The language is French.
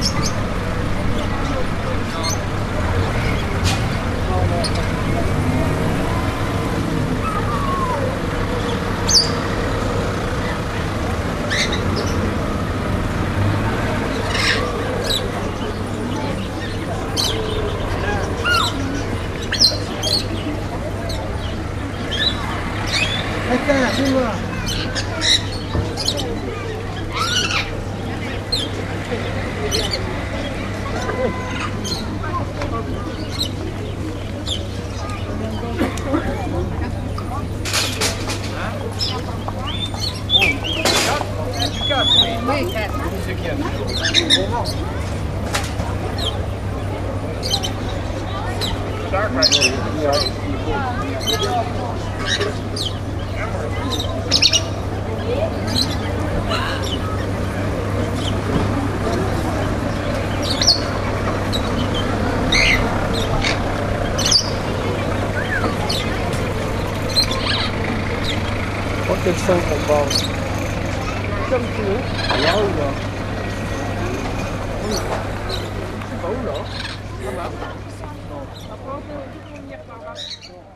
Attends, dis-moi. Oui, 4. C'est qui a bon Dark right quel sens on parle? Comme tu veux. Là ou là? C'est pas où là? Ça va. Après on peut venir par là.